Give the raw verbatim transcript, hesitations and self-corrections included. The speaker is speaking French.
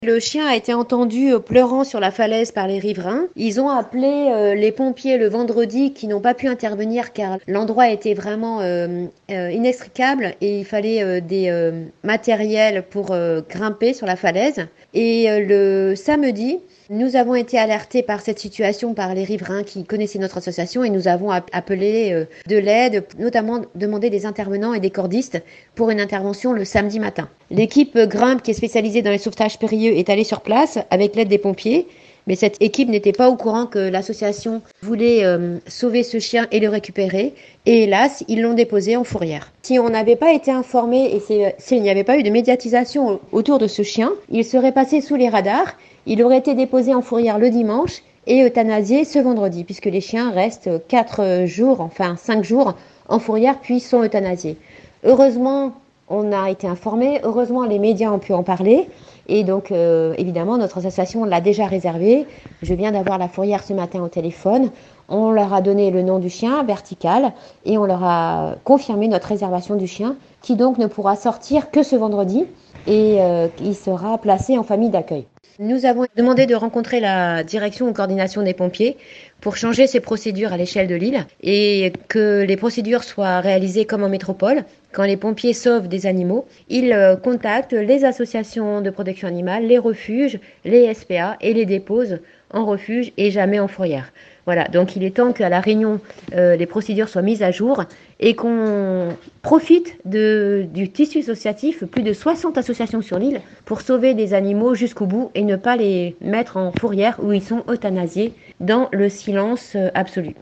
Le chien a été entendu euh, pleurant sur la falaise par les riverains. Ils ont appelé euh, les pompiers le vendredi qui n'ont pas pu intervenir car l'endroit était vraiment euh, euh, inextricable et il fallait euh, des euh, matériels pour euh, grimper sur la falaise. Et euh, le samedi, nous avons été alertés par cette situation par les riverains qui connaissaient notre association et nous avons appelé euh, de l'aide, notamment demandé des intervenants et des cordistes pour une intervention le samedi matin. L'équipe Grimpe, qui est spécialisée dans les sauvetages périlleux, est allée sur place avec l'aide des pompiers. Mais cette équipe n'était pas au courant que l'association voulait euh, sauver ce chien et le récupérer. Et hélas, ils l'ont déposé en fourrière. Si on n'avait pas été informé et s'il n'y avait pas eu de médiatisation autour de ce chien, il serait passé sous les radars. Il aurait été déposé en fourrière le dimanche et euthanasié ce vendredi, puisque les chiens restent quatre jours, enfin cinq jours en fourrière, puis sont euthanasiés. Heureusement, on a été informé. Heureusement, les médias ont pu en parler. Et donc, euh, évidemment, notre association l'a déjà réservé. Je viens d'avoir la fourrière ce matin au téléphone. On leur a donné le nom du chien, Vertical, et on leur a confirmé notre réservation du chien, qui donc ne pourra sortir que ce vendredi, et euh, il sera placé en famille d'accueil. Nous avons demandé de rencontrer la direction ou coordination des pompiers pour changer ces procédures à l'échelle de l'île et que les procédures soient réalisées comme en métropole. Quand les pompiers sauvent des animaux, ils contactent les associations de protection animale, les refuges, les S P A et les déposent en refuge et jamais en fourrière. Voilà, donc il est temps qu'à La Réunion, euh, les procédures soient mises à jour et qu'on profite de, du tissu associatif, plus de soixante associations sur l'île, pour sauver des animaux jusqu'au bout et ne pas les mettre en fourrière où ils sont euthanasiés dans le silence absolu.